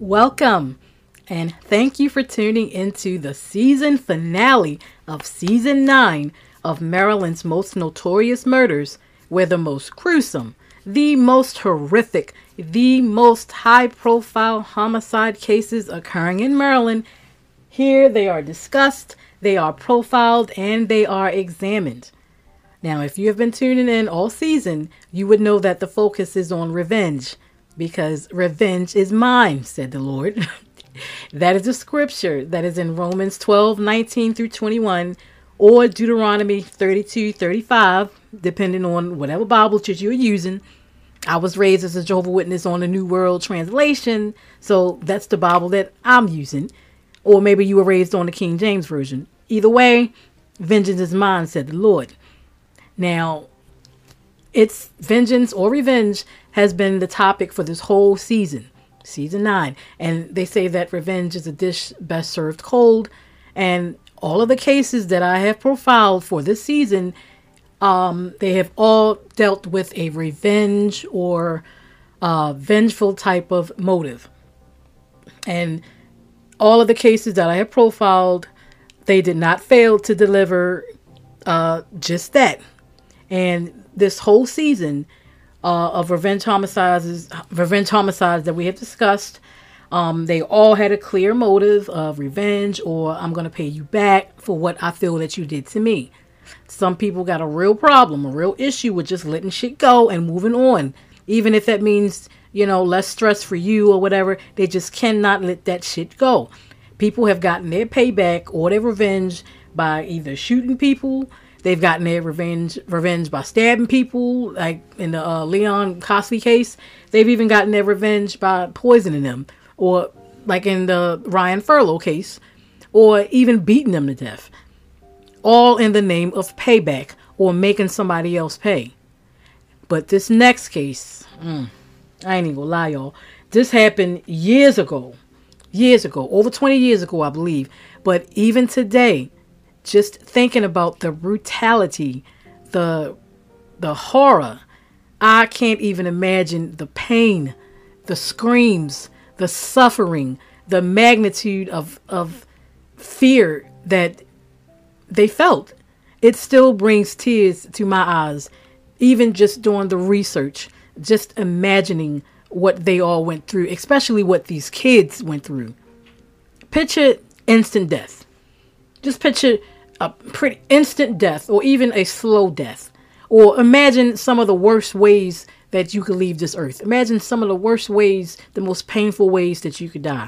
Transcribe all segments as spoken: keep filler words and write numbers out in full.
Welcome, and thank you for tuning into the season finale of season nine of Maryland's Most Notorious Murders, where the most gruesome, the most horrific, the most high-profile homicide cases occurring in Maryland. Here they are discussed, they are profiled, and they are examined. Now, if you have been tuning in all season, you would know that the focus is on revenge, because revenge is mine, said the Lord. That is a scripture that is in Romans twelve, nineteen through twenty-one, or Deuteronomy thirty-two, thirty-five, depending on whatever Bible that you're using. I was raised as a Jehovah's Witness on the New World Translation, so that's the Bible that I'm using. Or maybe you were raised on the King James Version. Either way, vengeance is mine, said the Lord. Now, it's vengeance or revenge has been the topic for this whole season, season nine. And they say that revenge is a dish best served cold. And all of the cases that I have profiled for this season, um, they have all dealt with a revenge or uh, vengeful type of motive. And all of the cases that I have profiled, they did not fail to deliver uh, just that. And this whole season uh, of revenge homicides, revenge homicides that we have discussed, um, they all had a clear motive of revenge, or I'm going to pay you back for what I feel that you did to me. Some people got a real problem, a real issue with just letting shit go and moving on. Even if that means, you know, less stress for you or whatever, they just cannot let that shit go. People have gotten their payback or their revenge by either shooting people. They've gotten their revenge revenge by stabbing people, like in the uh, Leon Cosby case. They've even gotten their revenge by poisoning them, or like in the Ryan Furlow case, or even beating them to death. All in the name of payback or making somebody else pay. But this next case, mm, I ain't even gonna lie, y'all. This happened years ago. Years ago. Over twenty years ago, I believe. But even today, just thinking about the brutality, the the horror, I can't even imagine the pain, the screams, the suffering, the magnitude of of fear that they felt. It still brings tears to my eyes, even just doing the research, just imagining what they all went through, especially what these kids went through. Picture instant death. Just picture a pretty instant death, or even a slow death. Or imagine some of the worst ways that you could leave this earth. Imagine some of the worst ways, the most painful ways that you could die.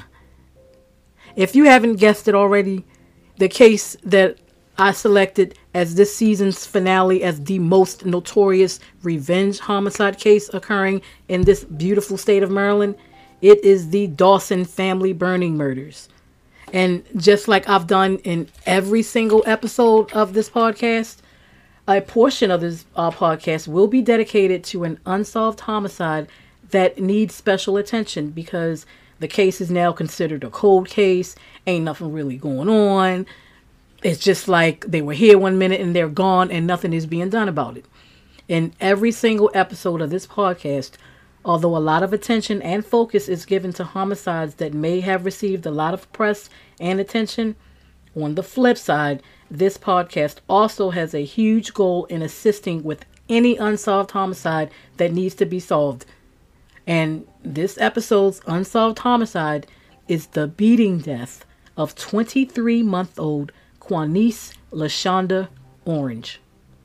If you haven't guessed it already, the case that I selected as this season's finale as the most notorious revenge homicide case occurring in this beautiful state of Maryland, it is the Dawson family burning murders. And just like I've done in every single episode of this podcast, a portion of this uh, podcast will be dedicated to an unsolved homicide that needs special attention, because the case is now considered a cold case. Ain't nothing really going on. It's just like they were here one minute and they're gone and nothing is being done about it. In every single episode of this podcast, although a lot of attention and focus is given to homicides that may have received a lot of press and attention, on the flip side, this podcast also has a huge goal in assisting with any unsolved homicide that needs to be solved. And this episode's unsolved homicide is the beating death of twenty-three-month-old Quanice LaShonda Orange.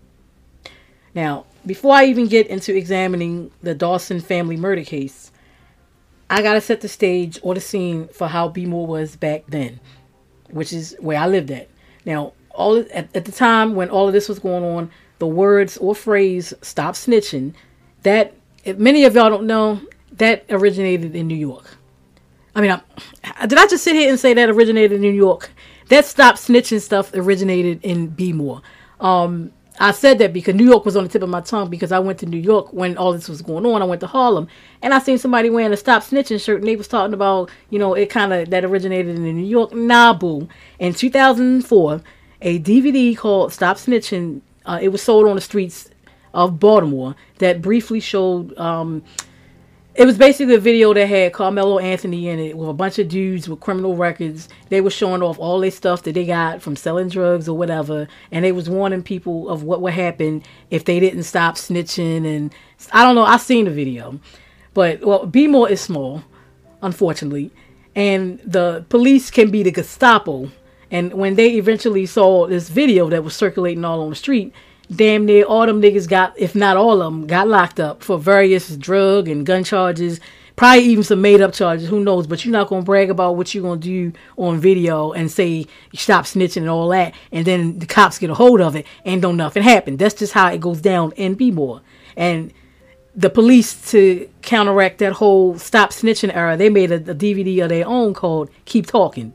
Now, before I even get into examining the Dawson family murder case, I gotta set the stage or the scene for how B-More was back then, which is where I lived at. Now, all at, at the time when all of this was going on, the words or phrase "stop snitching," that, if many of y'all don't know, that originated in New York. I mean, I, did I just sit here and say that originated in New York? That "stop snitching" stuff originated in B-More. Um, I said that because New York was on the tip of my tongue, because I went to New York when all this was going on. I went to Harlem and I seen somebody wearing a "Stop Snitching" shirt, and they was talking about, you know, it kind of, that originated in New York. Nah, boo. In two thousand four, a D V D called "Stop Snitching," uh, it was sold on the streets of Baltimore, that briefly showed um, It was basically a video that had Carmelo Anthony in it with a bunch of dudes with criminal records. They were showing off all their stuff that they got from selling drugs or whatever. And they was warning people of what would happen if they didn't stop snitching. And I don't know. I seen the video. But, well, B-More is small, unfortunately. And the police can be the Gestapo. And when they eventually saw this video that was circulating all on the street, damn near all them niggas got, if not all of them, got locked up for various drug and gun charges. Probably even some made up charges. Who knows? But you're not going to brag about what you're going to do on video and say you stop snitching and all that. And then the cops get a hold of it and don't nothing happen. That's just how it goes down in B-More. And the police, to counteract that whole stop snitching era, they made a, a D V D of their own called Keep Talking.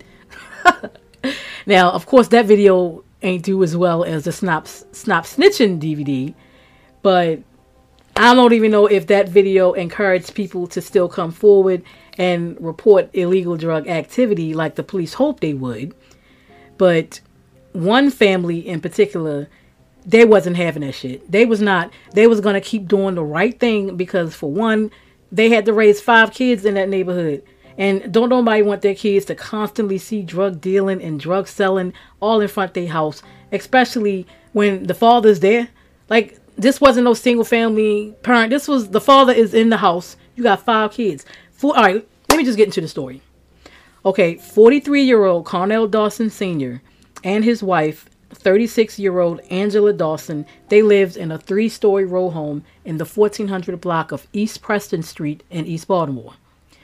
Now, of course, that video ain't do as well as the Snop, Snop Snitching D V D, but I don't even know if that video encouraged people to still come forward and report illegal drug activity like the police hoped they would. But one family in particular, they wasn't having that shit. They was not. They was going to keep doing the right thing because, for one, they had to raise five kids in that neighborhood. And don't nobody want their kids to constantly see drug dealing and drug selling all in front of their house, especially when the father's there. Like, this wasn't no single family parent. This was, the father is in the house. You got five kids. Four, all right, let me just get into the story. Okay, forty-three-year-old Cornell Dawson Senior and his wife, thirty-six-year-old Angela Dawson, they lived in a three-story row home in the fourteen hundred block of East Preston Street in East Baltimore.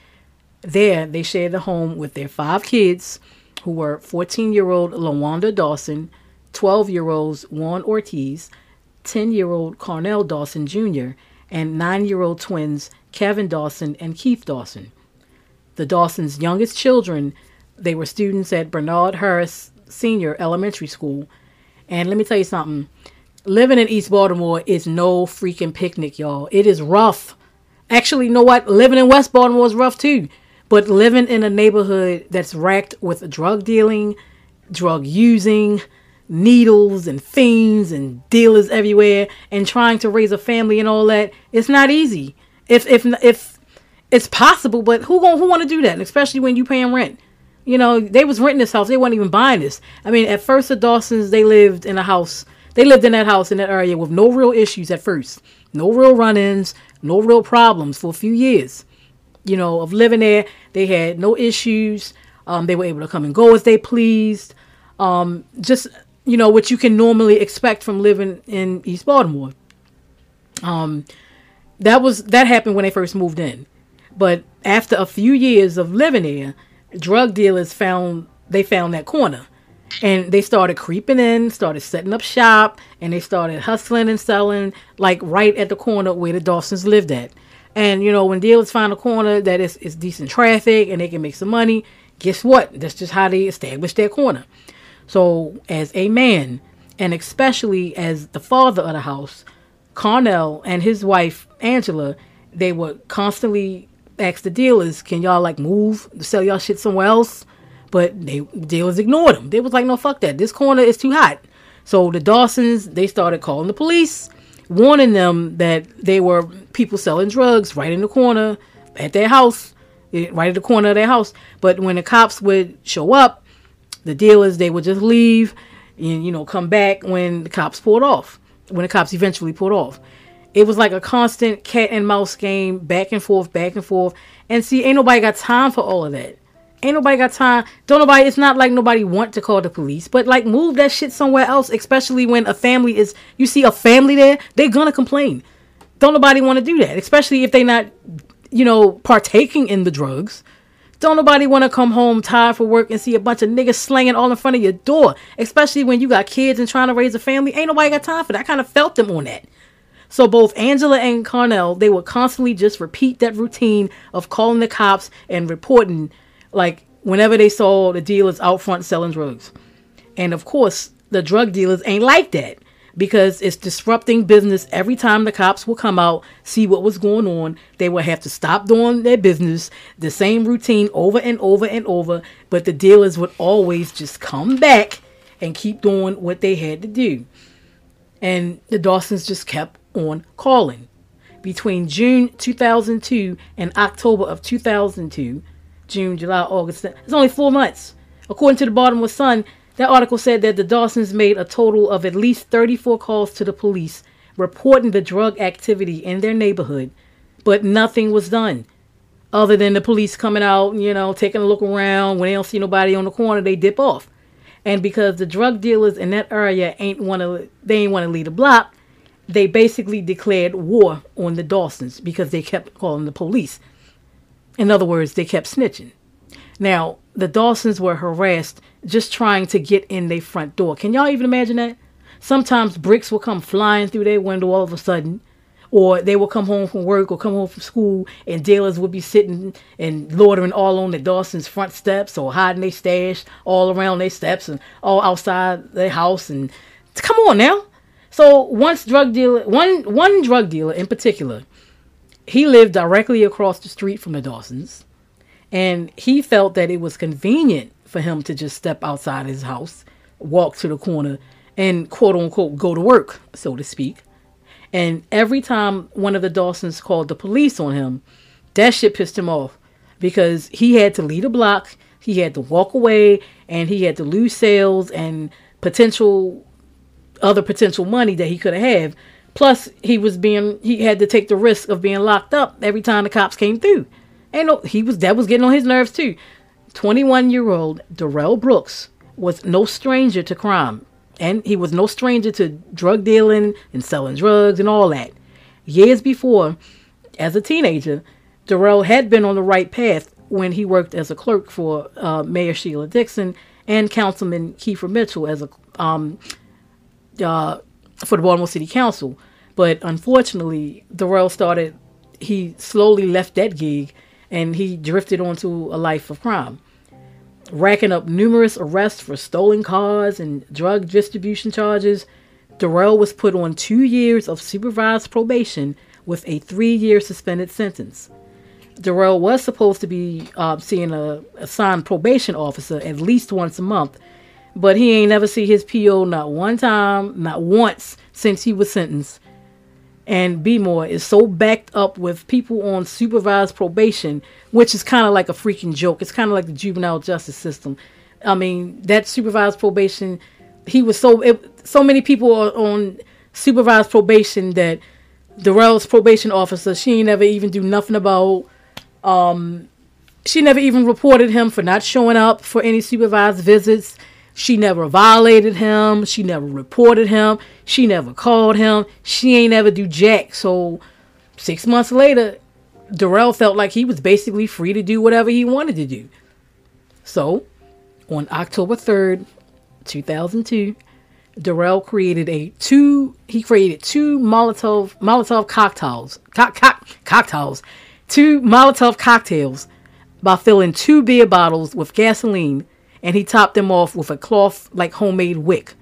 There, they shared the home with their five kids, who were fourteen-year-old LaWanda Dawson, twelve-year-olds Juan Ortiz, ten-year-old Cornell Dawson Junior, and nine-year-old twins Kevin Dawson and Keith Dawson. The Dawsons' youngest children, they were students at Bernard Harris Senior Elementary School. And let me tell you something. Living in East Baltimore is no freaking picnic, y'all. It is rough. Actually, you know what? Living in West Baltimore is rough, too. But living in a neighborhood that's racked with drug dealing, drug using, needles and fiends and dealers everywhere, and trying to raise a family and all that, it's not easy. If if if it's possible, but who gonna who want to do that? And especially when you paying rent. You know, they was renting this house. They weren't even buying this. I mean, at first the Dawsons, they lived in a house. They lived in that house in that area with no real issues at first. No real run-ins, no real problems for a few years. You know, of living there, they had no issues. Um, they were able to come and go as they pleased. Um, just, you know, what you can normally expect from living in East Baltimore. Um, that was that happened when they first moved in. But after a few years of living there, drug dealers found they found that corner. And they started creeping in, started setting up shop, and they started hustling and selling, like right at the corner where the Dawsons lived at. And, you know, when dealers find a corner that is, is decent traffic and they can make some money, guess what? That's just how they establish their corner. So, as a man, and especially as the father of the house, Cornell and his wife, Angela, they would constantly ask the dealers, can y'all, like, move, sell y'all shit somewhere else? But they dealers ignored them. They was like, no, fuck that. This corner is too hot. So the Dawsons, they started calling the police, warning them that they were people selling drugs right in the corner at their house, right at the corner of their house. But when the cops would show up, the dealers, they would just leave and, you know, come back when the cops pulled off, when the cops eventually pulled off. It was like a constant cat and mouse game, back and forth, back and forth. And see, ain't nobody got time for all of that. Ain't nobody got time. Don't nobody, it's not like nobody want to call the police, but like move that shit somewhere else, especially when a family is, you see a family there, they're gonna complain. Don't nobody want to do that, especially if they not, you know, partaking in the drugs. Don't nobody want to come home tired for work and see a bunch of niggas slanging all in front of your door, especially when you got kids and trying to raise a family. Ain't nobody got time for that. I kind of felt them on that. So both Angela and Cornell, they would constantly just repeat that routine of calling the cops and reporting, like, whenever they saw the dealers out front selling drugs. And of course, the drug dealers ain't like that, because it's disrupting business. Every time the cops will come out, see what was going on, they will have to stop doing their business, the same routine over and over and over. But the dealers would always just come back and keep doing what they had to do. And the Dawsons just kept on calling. between June two thousand two and October of two thousand two. June, July, August. It's only four months. According to the Baltimore Sun, that article said that the Dawsons made a total of at least thirty-four calls to the police reporting the drug activity in their neighborhood, but nothing was done. Other than the police coming out, you know, taking a look around. When they don't see nobody on the corner, they dip off. And because the drug dealers in that area ain't want to, they ain't want to leave the block, they basically declared war on the Dawsons because they kept calling the police. In other words, they kept snitching. Now, the Dawsons were harassed just trying to get in their front door. Can y'all even imagine that? Sometimes bricks will come flying through their window all of a sudden. Or they will come home from work or come home from school and dealers would be sitting and loitering all on the Dawson's front steps or hiding their stash all around their steps and all outside their house. And come on now. So once drug dealer, one, one drug dealer in particular, he lived directly across the street from the Dawsons. And he felt that it was convenient for him to just step outside his house, walk to the corner and quote unquote go to work, so to speak. And every time one of the Dawsons called the police on him, that shit pissed him off because he had to leave the block, he had to walk away, and he had to lose sales and potential other potential money that he could have had. Plus, he was being he had to take the risk of being locked up every time the cops came through. And no, he was that was getting on his nerves too. twenty-one-year-old Darrell Brooks was no stranger to crime. And he was no stranger to drug dealing and selling drugs and all that. Years before, as a teenager, Darrell had been on the right path when he worked as a clerk for uh, Mayor Sheila Dixon and Councilman Kiefer Mitchell as a um, uh, for the Baltimore City Council. But unfortunately, Darrell started, he slowly left that gig and he drifted onto a life of crime, racking up numerous arrests for stolen cars and drug distribution charges. Darrell was put on two years of supervised probation with a three-year suspended sentence. Darrell was supposed to be uh, seeing a assigned probation officer at least once a month, but he ain't never see his P O not one time, not once since he was sentenced. And B-More is so backed up with people on supervised probation, which is kind of like a freaking joke. It's kind of like the juvenile justice system. I mean, that supervised probation, he was so, it, so many people are on supervised probation that Darrell's probation officer, she ain't never even do nothing about, um, she never even reported him for not showing up for any supervised visits. She never violated him. She never reported him. She never called him. She ain't ever do jack. So six months later, Darrell felt like he was basically free to do whatever he wanted to do. So on October third, two thousand two, Darrell created a two, he created two Molotov, Molotov cocktails, co- co- cocktails, two Molotov cocktails by filling two beer bottles with gasoline, and he topped them off with a cloth like homemade wick.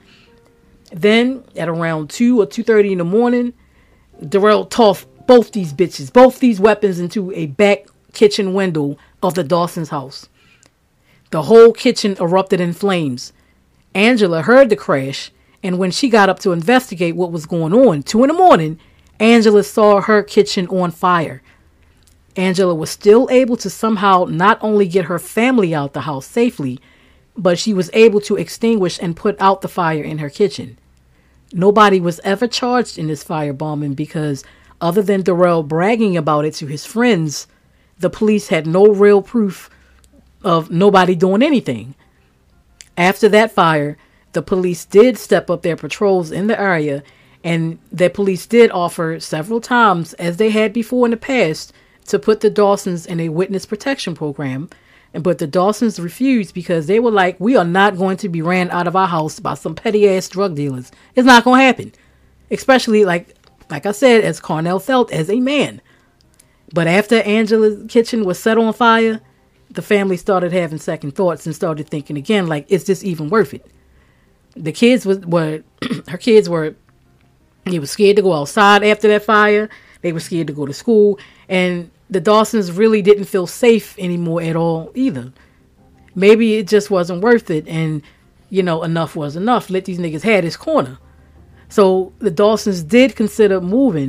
Then at around two or two thirty in the morning, Darrell tossed both these bitches, both these weapons into a back kitchen window of the Dawson's house. The whole kitchen erupted in flames. Angela heard the crash, and when she got up to investigate what was going on, two in the morning, Angela saw her kitchen on fire. Angela was still able to somehow not only get her family out the house safely, but she was able to extinguish and put out the fire in her kitchen. Nobody was ever charged in this firebombing because, other than Darrell bragging about it to his friends, the police had no real proof of nobody doing anything. After that fire, the police did step up their patrols in the area, and the police did offer several times, as they had before in the past, to put the Dawsons in a witness protection program. But the Dawsons refused because they were like, we are not going to be ran out of our house by some petty ass drug dealers. It's not going to happen. Especially like, like I said, as Carnell felt as a man. But after Angela's kitchen was set on fire, the family started having second thoughts and started thinking again, like, is this even worth it? The kids was, were, her kids were, they were scared to go outside after that fire. They were scared to go to school. And the Dawsons really didn't feel safe anymore at all either. Maybe it just wasn't worth it. And, you know, enough was enough. Let these niggas have his corner. So the Dawsons did consider moving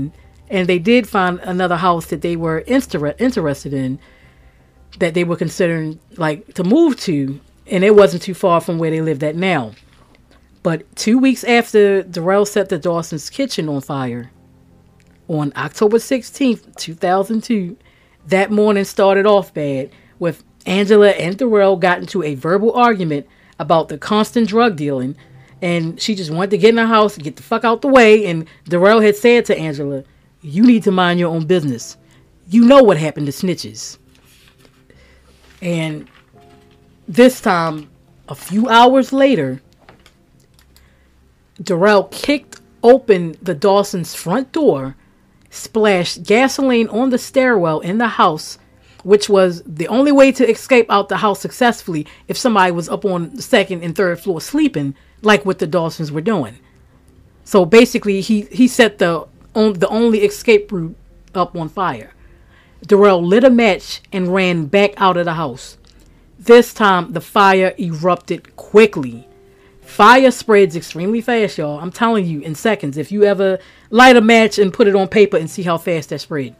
And they did find another house that they were inter- interested in, that they were considering like to move to, and it wasn't too far from where they lived at now. But two weeks after Darrell set the Dawson's kitchen on fire, on October sixteenth, two thousand two, that morning started off bad, with Angela and Darrell got into a verbal argument about the constant drug dealing, and she just wanted to get in the house and get the fuck out the way. And Darrell had said to Angela, "You need to mind your own business. You know what happened to snitches." And this time, a few hours later, Darrell kicked open the Dawson's front door, splashed gasoline on the stairwell in the house, which was the only way to escape out the house successfully if somebody was up on the second and third floor sleeping, like what the Dawsons were doing. So basically, he, he set the, on, the only escape route up on fire. Darrell lit a match and ran back out of the house. This time, the fire erupted quickly. Fire spreads extremely fast, y'all. I'm telling you, in seconds. If you ever light a match and put it on paper and see how fast that spread.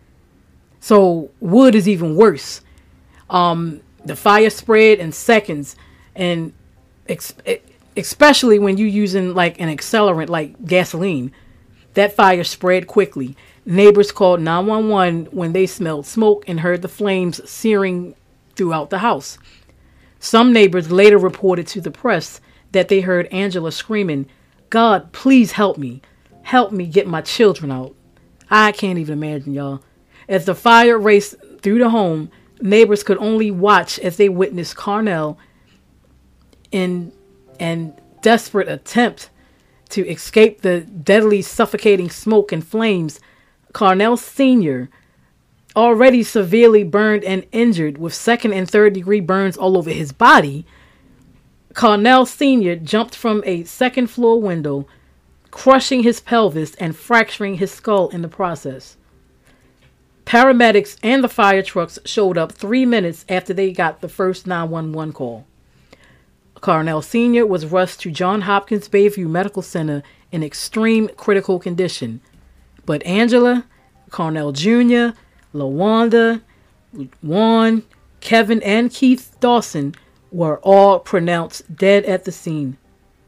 So wood is even worse. Um, the fire spread in seconds, and ex- especially when you're using like an accelerant like gasoline, that fire spread quickly. Neighbors called nine one one when they smelled smoke and heard the flames searing throughout the house. Some neighbors later reported to the press that they heard Angela screaming, "God, please help me. Help me get my children out." I can't even imagine, y'all. As the fire raced through the home, neighbors could only watch as they witnessed Carnell in an desperate attempt to escape the deadly suffocating smoke and flames. Carnell Senior, already severely burned and injured with second and third degree burns all over his body, Carnell Senior jumped from a second floor window, crushing his pelvis and fracturing his skull in the process. Paramedics and the fire trucks showed up three minutes after they got the first nine one one call. Carnell Senior was rushed to Johns Hopkins Bayview Medical Center in extreme critical condition. But Angela, Carnell Junior, LaWanda, Juan, Kevin, and Keith Dawson were all pronounced dead at the scene.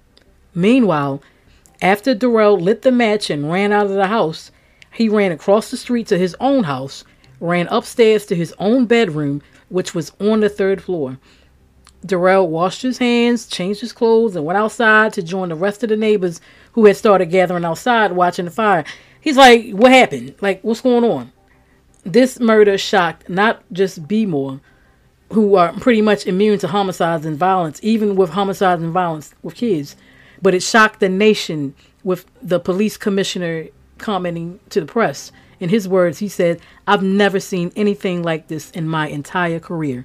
Meanwhile, after Darrell lit the match and ran out of the house, he ran across the street to his own house, ran upstairs to his own bedroom, which was on the third floor. Darrell washed his hands, changed his clothes, and went outside to join the rest of the neighbors who had started gathering outside watching the fire. He's like, "What happened? Like, what's going on?" This murder shocked not just B-More, who are pretty much immune to homicides and violence, even with homicides and violence with kids, but it shocked the nation with the police commissioner commenting to the press. In his words, he said, "I've never seen anything like this in my entire career."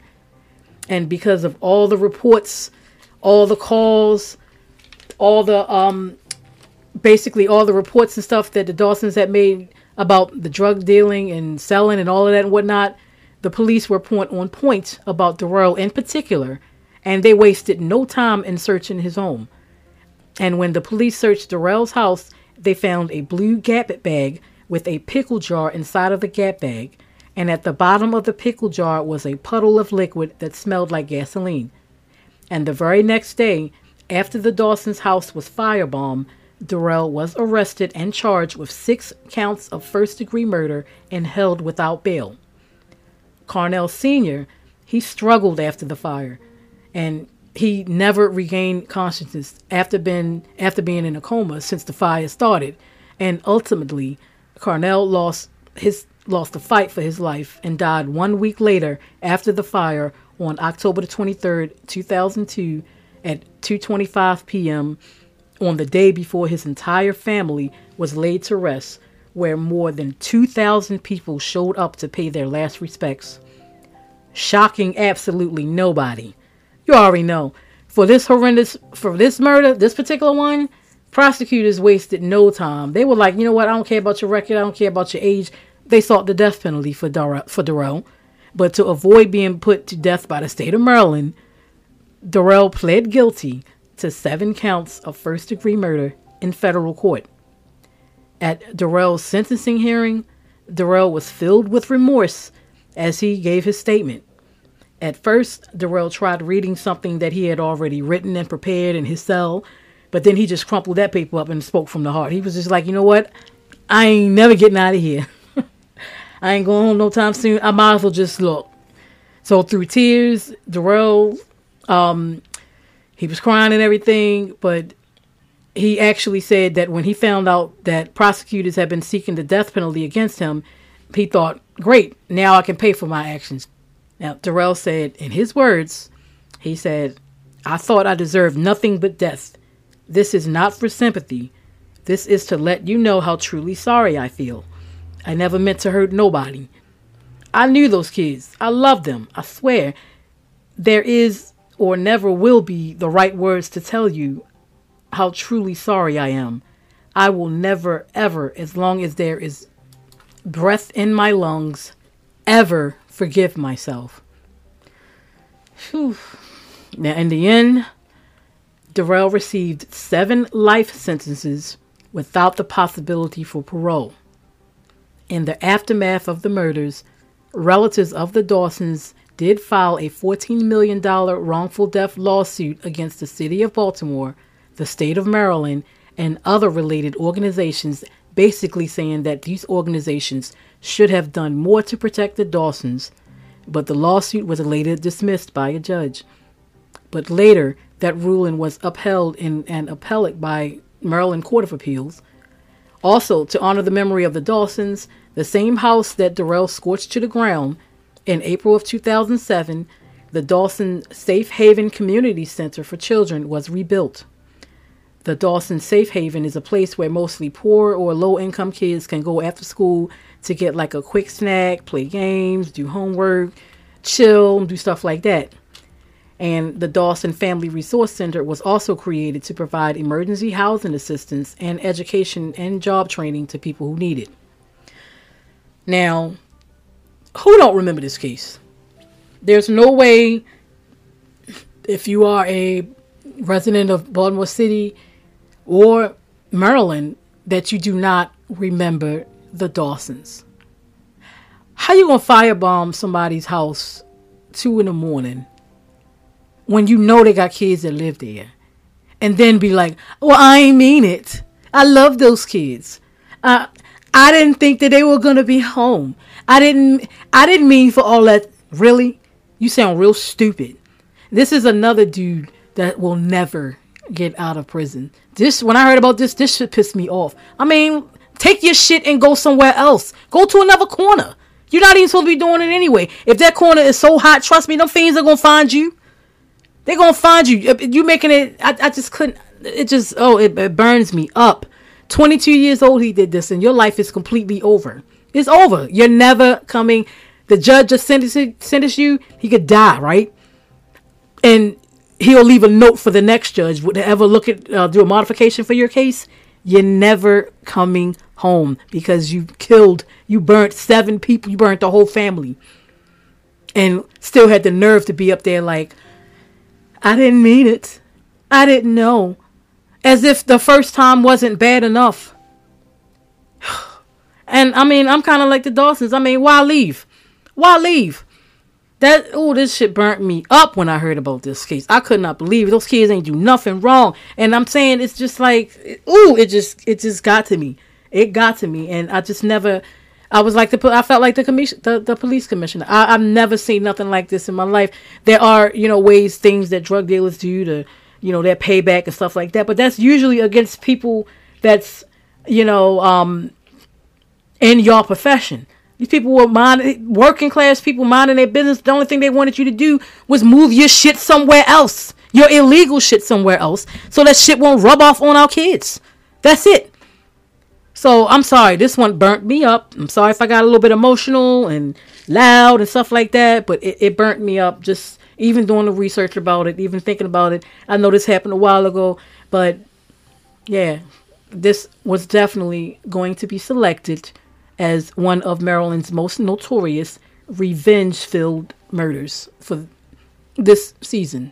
And because of all the reports, all the calls, all the, um, basically all the reports and stuff that the Dawsons had made about the drug dealing and selling and all of that and whatnot, the police were point on point about Darrell in particular, and they wasted no time in searching his home. And when the police searched Darrell's house, they found a blue Gap bag with a pickle jar inside of the Gap bag, and at the bottom of the pickle jar was a puddle of liquid that smelled like gasoline. And the very next day, after the Dawson's house was firebombed, Darrell was arrested and charged with six counts of first-degree murder and held without bail. Carnell Senior, he struggled after the fire, and he never regained consciousness after being, after being in a coma since the fire started. And ultimately, Carnell lost his lost the fight for his life and died one week later after the fire on October the twenty-third, two thousand two at two twenty-five p.m. on the day before his entire family was laid to rest, where more than two thousand people showed up to pay their last respects. Shocking absolutely nobody. You already know. For this horrendous, for this murder, this particular one, prosecutors wasted no time. They were like, you know what, I don't care about your record, I don't care about your age. They sought the death penalty for Darrell, for Darrell. But to avoid being put to death by the state of Maryland, Darrell pled guilty to seven counts of first-degree murder in federal court. At Darrell's sentencing hearing, Darrell was filled with remorse as he gave his statement. At first, Darrell tried reading something that he had already written and prepared in his cell, but then he just crumpled that paper up and spoke from the heart. He was just like, you know what? I ain't never getting out of here. I ain't going home no time soon. I might as well just look. So through tears, Darrell, um, he was crying and everything, but he actually said that when he found out that prosecutors had been seeking the death penalty against him, he thought, great, now I can pay for my actions. Now, Darrell said, in his words, he said, I thought I deserved nothing but death. This is not for sympathy. This is to let you know how truly sorry I feel. I never meant to hurt nobody. I knew those kids. I loved them. I swear. There is or never will be the right words to tell you how truly sorry I am. I will never, ever, as long as there is breath in my lungs, ever forgive myself. Whew. Now, in the end, Darrell received seven life sentences without the possibility for parole. In the aftermath of the murders, relatives of the Dawsons did file a fourteen million dollars wrongful death lawsuit against the city of Baltimore, the state of Maryland, and other related organizations, basically saying that these organizations should have done more to protect the Dawsons, but the lawsuit was later dismissed by a judge. But later, that ruling was upheld in an appellate by Maryland Court of Appeals. Also, to honor the memory of the Dawsons, the same house that Darrell scorched to the ground, in April of two thousand seven, the Dawson Safe Haven Community Center for Children was rebuilt. The Dawson Safe Haven is a place where mostly poor or low-income kids can go after school to get like a quick snack, play games, do homework, chill, do stuff like that. And the Dawson Family Resource Center was also created to provide emergency housing assistance and education and job training to people who need it. Now, who don't remember this case? There's no way, if you are a resident of Baltimore City or Maryland, that you do not remember the Dawsons. How you gonna firebomb somebody's house two in the morning when you know they got kids that live there, and then be like, well, I ain't mean it. I love those kids. Uh, I didn't think that they were going to be home. I didn't, I didn't mean for all that. Really? You sound real stupid. This is another dude that will never get out of prison. This, when I heard about this, this shit pissed me off. I mean, take your shit and go somewhere else. Go to another corner. You're not even supposed to be doing it anyway. If that corner is so hot, trust me, them fiends are going to find you. They're going to find you. You making it, I, I just couldn't, it just, oh, it, it burns me up. twenty-two years old he did this, and your life is completely over. It's over. You're never coming. The judge just sentenced, sentenced you. He could die, right? And he'll leave a note for the next judge. Would they ever look at, uh, do a modification for your case? You're never coming home because you killed, you burnt seven people. You burnt the whole family. And still had the nerve to be up there like, I didn't mean it. I didn't know. As if the first time wasn't bad enough. And I mean, I'm kind of like the Dawsons. I mean, why leave? Why leave? That, oh, this shit burnt me up when I heard about this case. I could not believe it. Those kids ain't do nothing wrong. And I'm saying it's just like, ooh, it just, it just got to me. It got to me. And I just never, I was like, the, I felt like the commission, the, the police commissioner. I, I've never seen nothing like this in my life. There are, you know, ways, things that drug dealers do to, you know, their payback and stuff like that. But that's usually against people that's, you know, um, in your profession. These people were mind, working class people minding their business. The only thing they wanted you to do was move your shit somewhere else. Your illegal shit somewhere else. So that shit won't rub off on our kids. That's it. So I'm sorry. This one burnt me up. I'm sorry if I got a little bit emotional and loud and stuff like that. But it, it burnt me up just even doing the research about it. Even thinking about it. I know this happened a while ago. But yeah, this was definitely going to be selected as one of Maryland's most notorious revenge-filled murders for this season.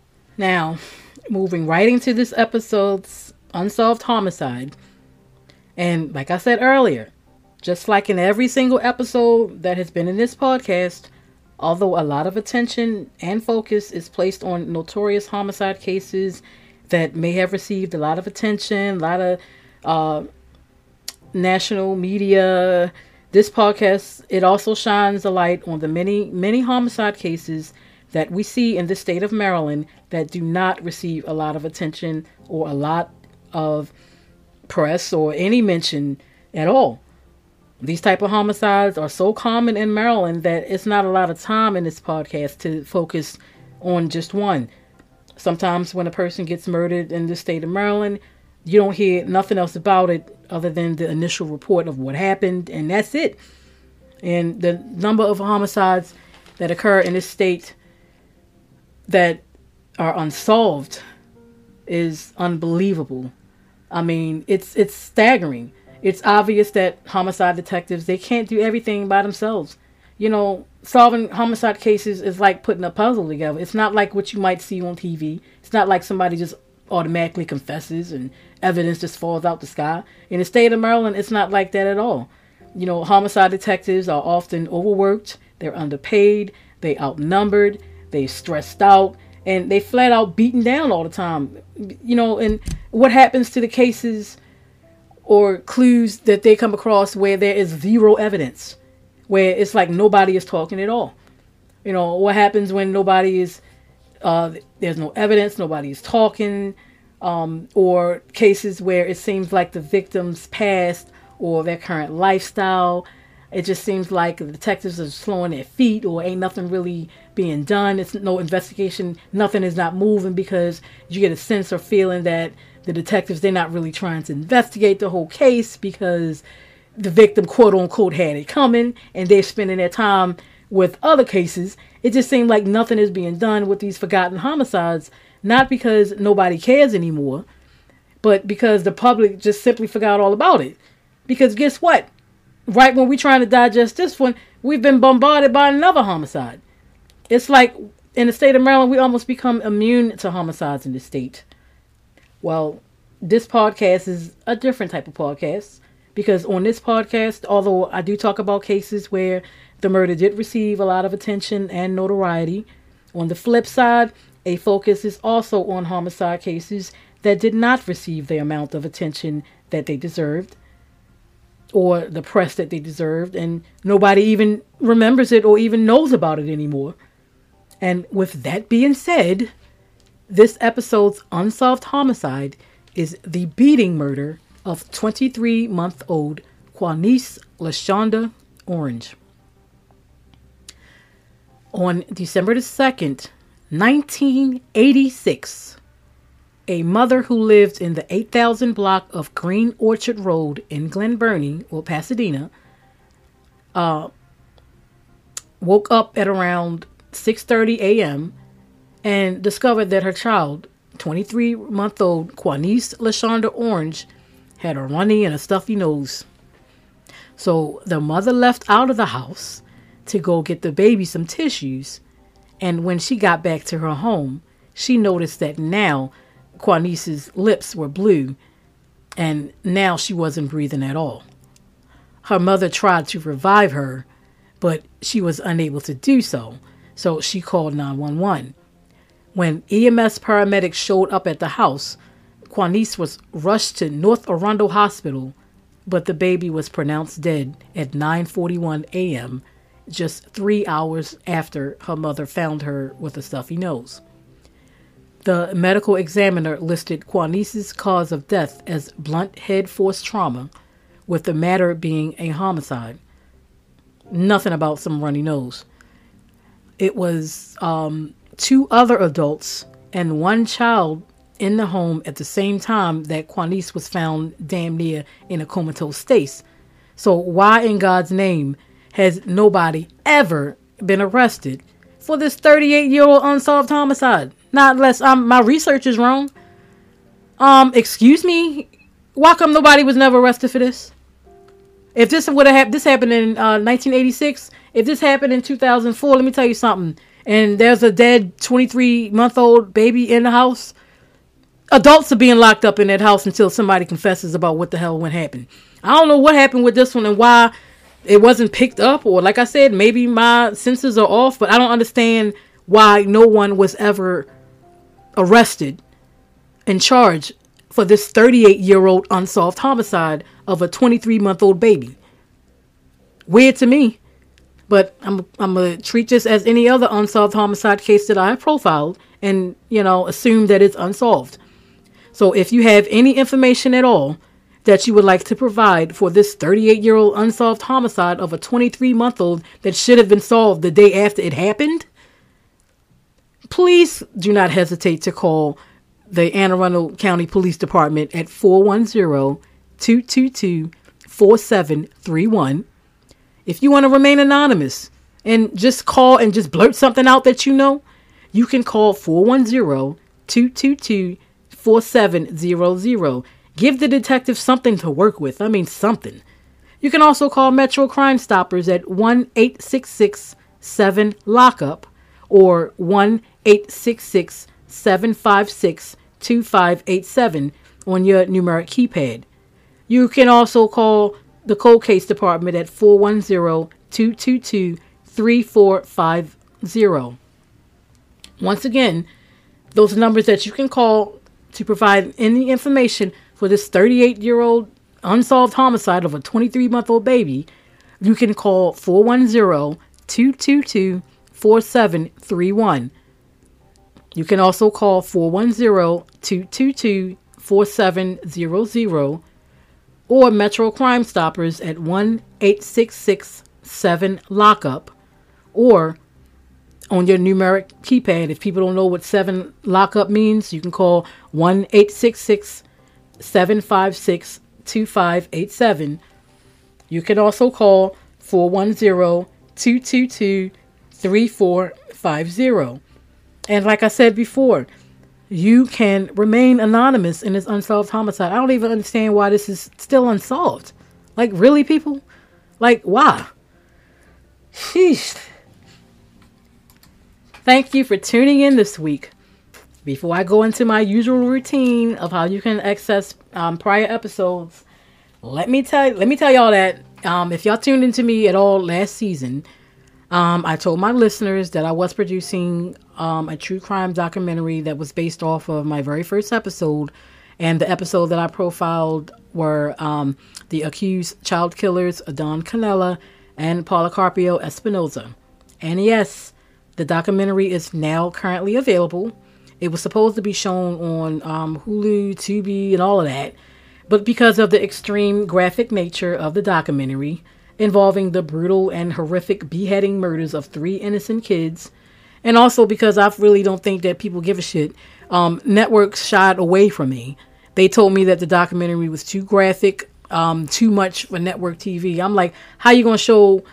Now, moving right into this episode's Unsolved Homicide, And like I said earlier, just like in every single episode that has been in this podcast, although a lot of attention and focus is placed on notorious homicide cases that may have received a lot of attention, a lot of uh, national media, this podcast, it also shines a light on the many, many homicide cases that we see in the state of Maryland that do not receive a lot of attention or a lot of press or any mention at all. These type of homicides are so common in Maryland that it's not a lot of time in this podcast to focus on just one. Sometimes when a person gets murdered in the state of Maryland, you don't hear nothing else about it other than the initial report of what happened, and that's it. And the number of homicides that occur in this state that are unsolved is unbelievable. I mean, it's it's staggering. It's obvious that homicide detectives, they can't do everything by themselves. You know, solving homicide cases is like putting a puzzle together. It's not like what you might see on T V. It's not like somebody just automatically confesses and evidence just falls out the sky. In the state of Maryland, it's not like that at all. You know, homicide detectives are often overworked, they're underpaid, they outnumbered, they stressed out, and they flat out beaten down all the time. You know, and what happens to the cases or clues that they come across where there is zero evidence, where it's like nobody is talking at all? You know, what happens when nobody is, uh, there's no evidence, nobody is talking, um, or cases where it seems like the victim's past or their current lifestyle, it just seems like the detectives are slowing their feet or ain't nothing really being done. It's no investigation. Nothing is not moving because you get a sense or feeling that the detectives, they're not really trying to investigate the whole case because the victim, quote unquote, had it coming and they're spending their time with other cases. It just seems like nothing is being done with these forgotten homicides, not because nobody cares anymore, but because the public just simply forgot all about it. Because guess what? Right when we're trying to digest this one, we've been bombarded by another homicide. It's like in the state of Maryland, we almost become immune to homicides in the state. Well, this podcast is a different type of podcast because on this podcast, although I do talk about cases where the murder did receive a lot of attention and notoriety, on the flip side, a focus is also on homicide cases that did not receive the amount of attention that they deserved or the press that they deserved, and nobody even remembers it or even knows about it anymore. And with that being said, this episode's unsolved homicide is the beating murder of twenty-three-month-old Quanice LaShonda Orange. On December the second, nineteen eighty-six, a mother who lived in the eight thousand block of Green Orchard Road in Glen Burnie, or Pasadena, uh, woke up at around six thirty a.m. and discovered that her child, twenty-three-month-old Quanice LaShonda Orange, had a runny and a stuffy nose. So the mother left out of the house to go get the baby some tissues, and when she got back to her home, she noticed that now Quanice's lips were blue, and now she wasn't breathing at all. Her mother tried to revive her, but she was unable to do so, so she called nine one one. When E M S paramedics showed up at the house, Quanice was rushed to North Arundel Hospital, but the baby was pronounced dead at nine forty-one a.m., just three hours after her mother found her with a stuffy nose. The medical examiner listed Quanice's cause of death as blunt head force trauma, with the matter being a homicide. Nothing about some runny nose. It was um, two other adults and one child in the home at the same time that Quanice was found damn near in a comatose state. So why in God's name has nobody ever been arrested for this thirty-eight-year-old unsolved homicide? Not unless um, my research is wrong. Um, excuse me? Why come nobody was never arrested for this? If this would have happened, this happened in uh, nineteen eighty-six. If this happened in two thousand four, let me tell you something. And there's a dead twenty-three-month-old baby in the house. adults are being locked up in that house until somebody confesses about what the hell went happen. I don't know what happened with this one and why it wasn't picked up, or like I said, maybe my senses are off, but I don't understand why no one was ever arrested and charged for this thirty-eight year old unsolved homicide of a twenty-three month old baby. Weird to me, but I'm I'm gonna treat this as any other unsolved homicide case that I have profiled and, you know, assume that it's unsolved. So if you have any information at all that you would like to provide for this thirty-eight year old unsolved homicide of a twenty-three month old that should have been solved the day after it happened, please do not hesitate to call the Anne Arundel County Police Department at four one zero, two two two, four seven three one. If you want to remain anonymous and just call and just blurt something out that you know, you can call four one zero, two two two, four seven zero zero. Give the detective something to work with. I mean, something. You can also call Metro Crime Stoppers at one eight six six seven lockup or one eight six six seven five six two five eight seven on your numeric keypad. You can also call the Cold Case Department at four one zero, two two two, three four five zero. Once again, those numbers that you can call to provide any information for this thirty-eight year old unsolved homicide of a twenty-three month old baby, you can call four one zero, two two two, four seven three one. You can also call four one zero, two two two, four seven zero zero or Metro Crime Stoppers at one eight six six seven lockup, or on your numeric keypad. If people don't know what seven lockup means, you can call one eight six six seven five six two five eight seven. You can also call four one zero, two two two, three four five zero. And like I said before, you can remain anonymous in this unsolved homicide. I don't even understand why this is still unsolved. Like, really, people? Like, why? Sheesh. Thank you for tuning in this week. Before I go into my usual routine of how you can access um, prior episodes, let me tell let me tell y'all that um, if y'all tuned into me at all last season, um, I told my listeners that I was producing um, a true crime documentary that was based off of my very first episode, and the episode that I profiled were um, the accused child killers Adon Canella and Policarpio Espinoza. And yes, the documentary is now currently available. It was supposed to be shown on um, Hulu, Tubi, and all of that. But because of the extreme graphic nature of the documentary, involving the brutal and horrific beheading murders of three innocent kids, and also because I really don't think that people give a shit, um, networks shied away from me. They told me that the documentary was too graphic, um, too much for network T V. I'm like, how you going to show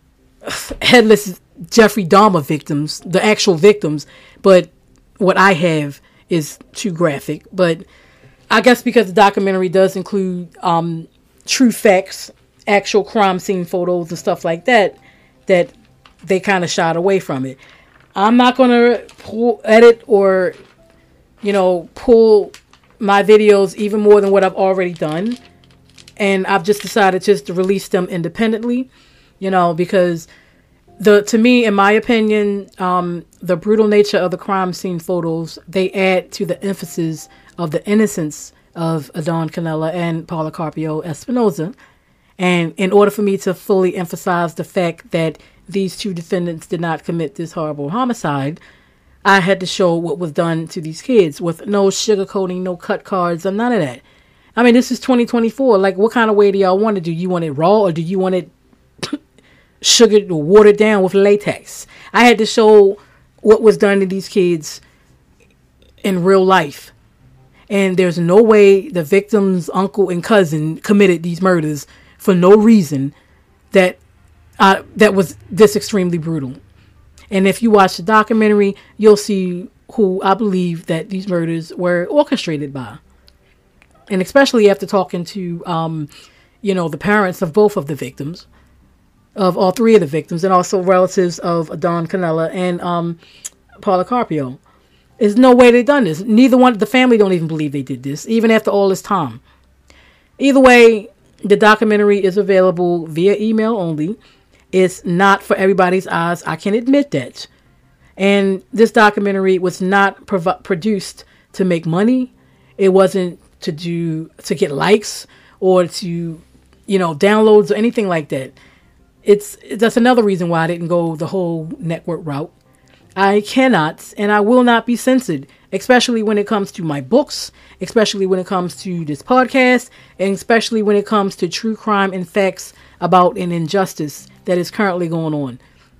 headless Jeffrey Dahmer victims, the actual victims, but what I have is too graphic? But I guess because the documentary does include um, true facts, actual crime scene photos and stuff like that, that they kind of shied away from it. I'm not going to pull, edit or, you know, pull my videos even more than what I've already done. And I've just decided just to release them independently, you know, because The to me, in my opinion, um, the brutal nature of the crime scene photos, they add to the emphasis of the innocence of Adon Canella and Policarpio Espinoza. And in order for me to fully emphasize the fact that these two defendants did not commit this horrible homicide, I had to show what was done to these kids with no sugarcoating, no cut cards, or none of that. I mean, this is twenty twenty-four. Like, what kind of way do y'all want it? Do you want it raw, or do you want it sugared or watered down with latex? I had to show what was done to these kids in real life. And there's no way the victim's uncle and cousin committed these murders for no reason that uh, that was this extremely brutal. And if you watch the documentary, you'll see who I believe that these murders were orchestrated by. And especially after talking to, um, you know, the parents of both of the victims, of all three of the victims, and also relatives of Adon Canella and um, Policarpio. There's no way they done this. Neither one, the family don't even believe they did this, even after all this time. Either way, the documentary is available via email only. It's not for everybody's eyes. I can admit that. And this documentary was not prov- produced to make money. It wasn't to do to get likes or to, you know, downloads or anything like that. It's that's another reason why I didn't go the whole network route. I cannot and I will not be censored, especially when it comes to my books, especially when it comes to this podcast, and especially when it comes to true crime and facts about an injustice that is currently going on.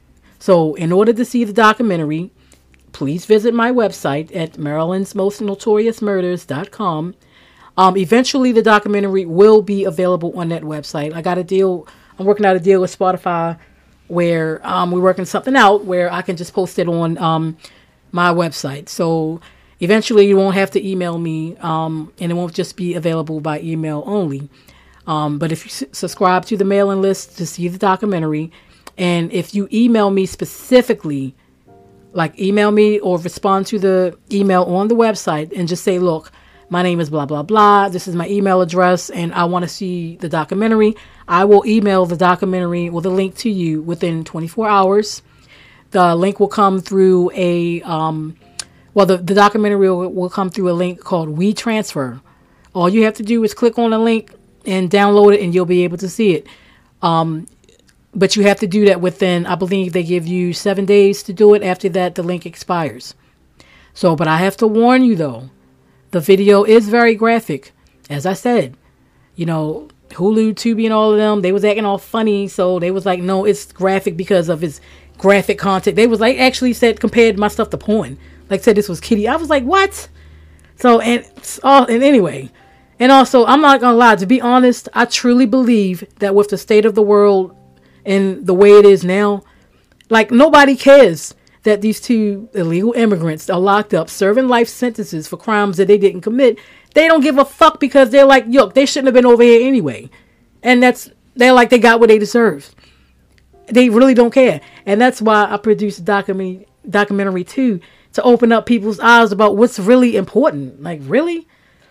So in order to see the documentary, please visit my website at Maryland's Most Notorious Murders dot com. Um, eventually, the documentary will be available on that website. I got a deal. I'm working out a deal with Spotify where um, we're working something out where I can just post it on um, my website. So eventually, you won't have to email me, um, and it won't just be available by email only. Um, but if you s- subscribe to the mailing list to see the documentary, and if you email me specifically, like email me or respond to the email on the website and just say, look, my name is blah, blah, blah. This is my email address and I want to see the documentary. I will email the documentary with a link to you within twenty-four hours. The link will come through a, um, well, the, the documentary will, will come through a link called WeTransfer. All you have to do is click on the link and download it and you'll be able to see it. Um, But you have to do that within, I believe they give you seven days to do it. After that, the link expires. So, but I have to warn you though, the video is very graphic. As I said, you know, Hulu, Tubi and all of them, they was acting all funny. So they was like, no, it's graphic because of its graphic content. They was like, actually said, compared my stuff to porn. Like said this was kiddie. I was like, what? So, and, oh, and anyway, and also, I'm not going to lie, to be honest, I truly believe that with the state of the world and the way it is now, like nobody cares that these two illegal immigrants are locked up serving life sentences for crimes that they didn't commit. They don't give a fuck because they're like, yo, they shouldn't have been over here anyway. And that's, they're like, they got what they deserve. They really don't care. And that's why I produced a documentary, documentary too, to open up people's eyes about what's really important. Like, really?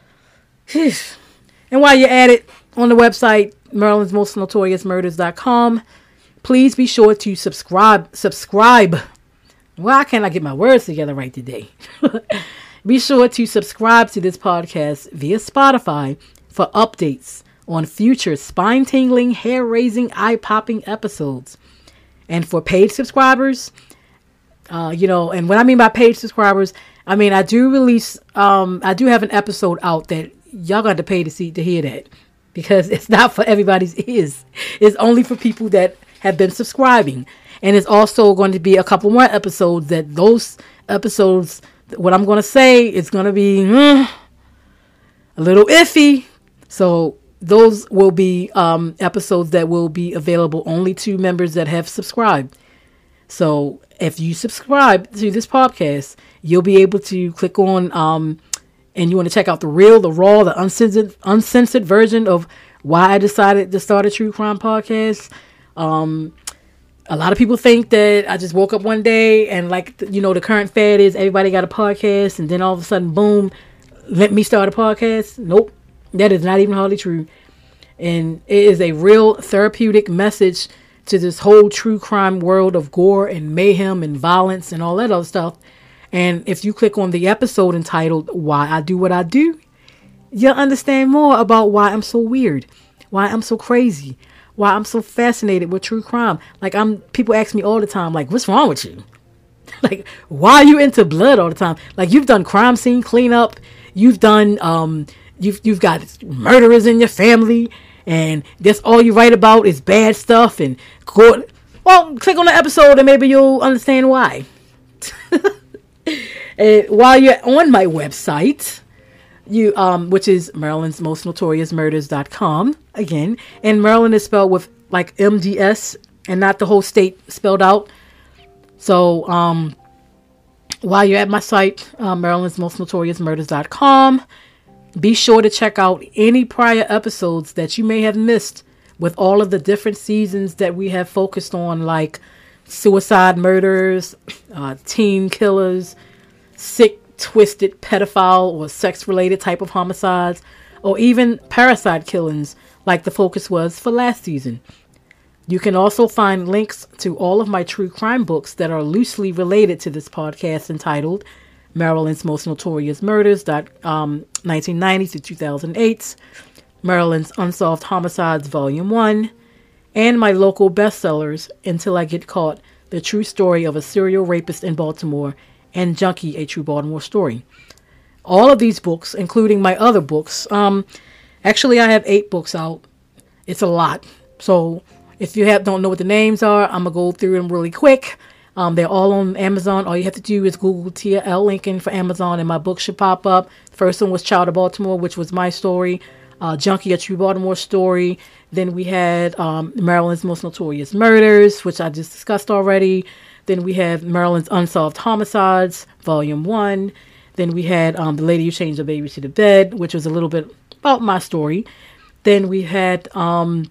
And while you're at it, on the website, Maryland's Most Notorious Murders dot com, please be sure to subscribe. Subscribe. Why can't I get my words together right today? Be sure to subscribe to this podcast via Spotify for updates on future spine-tingling, hair-raising, eye-popping episodes. And for paid subscribers, uh, you know, and what I mean by paid subscribers, I mean I do release, um, I do have an episode out that y'all got to pay to see to hear that. Because it's not for everybody's ears. It's only for people that have been subscribing. And it's also going to be a couple more episodes that those episodes, what I'm going to say, is going to be mm, a little iffy. So those will be um, episodes that will be available only to members that have subscribed. So if you subscribe to this podcast, you'll be able to click on... Um, and you want to check out the real, the raw, the uncensored, uncensored version of why I decided to start a true crime podcast. Um, a lot of people think that I just woke up one day and like, you know, the current fad is everybody got a podcast and then all of a sudden, boom, let me start a podcast. Nope. That is not even hardly true. And it is a real therapeutic message to this whole true crime world of gore and mayhem and violence and all that other stuff. And if you click on the episode entitled Why I Do What I Do, you'll understand more about why I'm so weird, why I'm so crazy, why I'm so fascinated with true crime. Like I'm, people ask me all the time, like, what's wrong with you? Like, why are you into blood all the time? Like you've done crime scene cleanup. You've done, um, you've, you've got murderers in your family and that's all you write about is bad stuff and court. Well, click on the episode and maybe you'll understand why. And while you're on my website, you um, which is Maryland's Most Notorious Murders dot com again, and Maryland is spelled with like M D S and not the whole state spelled out. So um, while you're at my site, uh, Maryland's Most Notorious Murders dot com, be sure to check out any prior episodes that you may have missed with all of the different seasons that we have focused on, like suicide murders, uh, teen killers, sick twisted pedophile or sex-related type of homicides, or even parasite killings like the focus was for last season. You can also find links to all of my true crime books that are loosely related to this podcast, entitled Maryland's Most Notorious Murders, um, nineteen ninety to two thousand eight, Maryland's Unsolved Homicides, Volume one, and my local bestsellers, Until I Get Caught, The True Story of a Serial Rapist in Baltimore, and Junkie, A True Baltimore Story. All of these books, including my other books, um, actually I have eight books out. It's a lot. So if you have, don't know what the names are, I'm going to go through them really quick. Um, they're all on Amazon. All you have to do is Google Tia L. Lincoln for Amazon, and my book should pop up. First one was Child of Baltimore, which was my story. Uh, Junkie, A True Baltimore Story. Then we had um, Maryland's Most Notorious Murders, which I just discussed already. Then we have Maryland's Unsolved Homicides, Volume one. Then we had um, The Lady Who Changed the Baby to the Bed, which was a little bit about my story. Then we had um,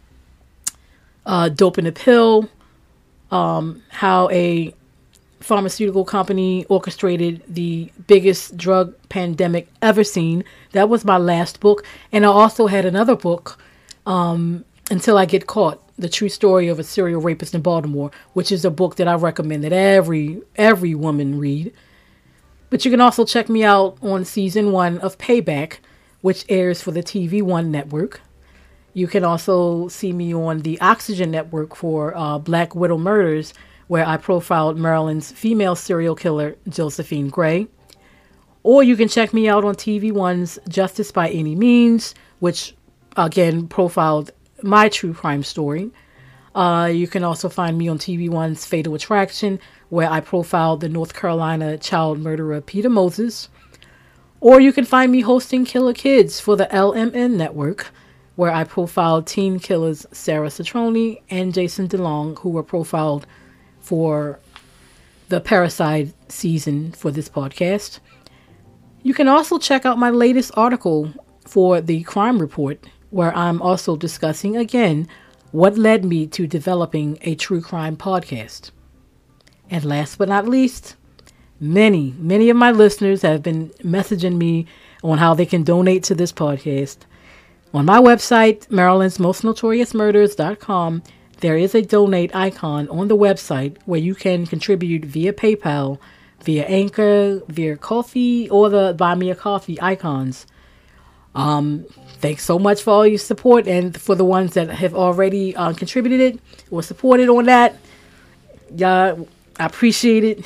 uh, Dope in a Pill, um, how a pharmaceutical company orchestrated the biggest drug pandemic ever seen. That was my last book. And I also had another book, um, Until I Get Caught, The True Story of a Serial Rapist in Baltimore, which is a book that I recommend that every every woman read. But you can also check me out on season one of Payback, which airs for the T V One network. You can also see me on the Oxygen network for uh, Black Widow Murders, where I profiled Maryland's female serial killer, Josephine Gray. Or you can check me out on T V One's Justice by Any Means, which, again, profiled my true crime story. Uh, you can also find me on T V One's Fatal Attraction, where I profiled the North Carolina child murderer Peter Moses. Or you can find me hosting Killer Kids for the L M N network, where I profiled teen killers Sarah Citroni and Jason DeLong, who were profiled for the Parasite season for this podcast. You can also check out my latest article for the Crime Report, where I'm also discussing, again, what led me to developing a true crime podcast. And last but not least, many, many of my listeners have been messaging me on how they can donate to this podcast. On my website, Maryland's Most Notorious Murders dot com, there is a donate icon on the website where you can contribute via PayPal, via Anchor, via Ko-fi, or the Buy Me a Coffee icons. Um, thanks so much for all your support, and for the ones that have already uh, contributed it or supported on that, yeah, I appreciate it.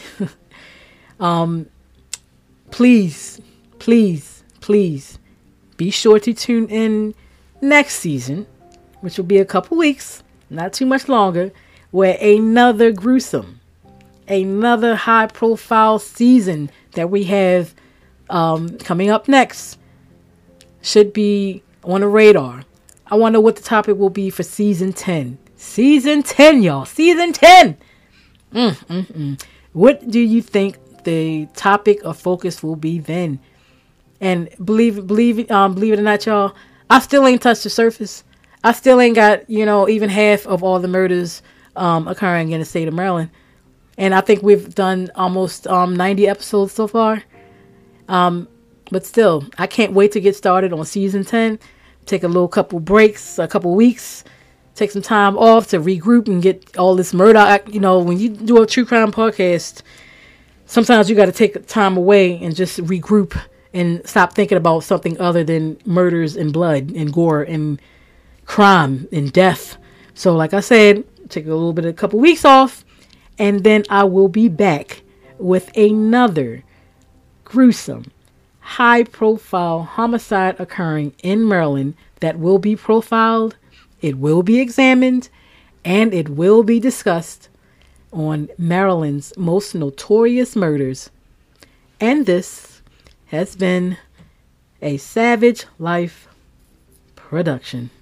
um, please, please, please be sure to tune in next season, which will be a couple weeks, not too much longer, where another gruesome, another high-profile season that we have um, coming up next should be on the radar. I wonder what the topic will be for season ten. Season ten, y'all. Season ten! Mm, mm, mm. What do you think the topic of focus will be then? And believe believe um believe it or not, y'all, I still ain't touched the surface. I still ain't got, you know, even half of all the murders um occurring in the state of Maryland. And I think we've done almost um ninety episodes so far. Um, but still, I can't wait to get started on season ten. Take a little couple breaks, a couple weeks, take some time off to regroup and get all this murder. You know, when you do a true crime podcast, sometimes you got to take time away and just regroup and stop thinking about something other than murders and blood and gore and crime and death. So like I said, take a little bit of a couple weeks off, and then I will be back with another gruesome, high-profile homicide occurring in Maryland that will be profiled, it will be examined, and it will be discussed on Maryland's Most Notorious Murders. And this has been a Savage Life production.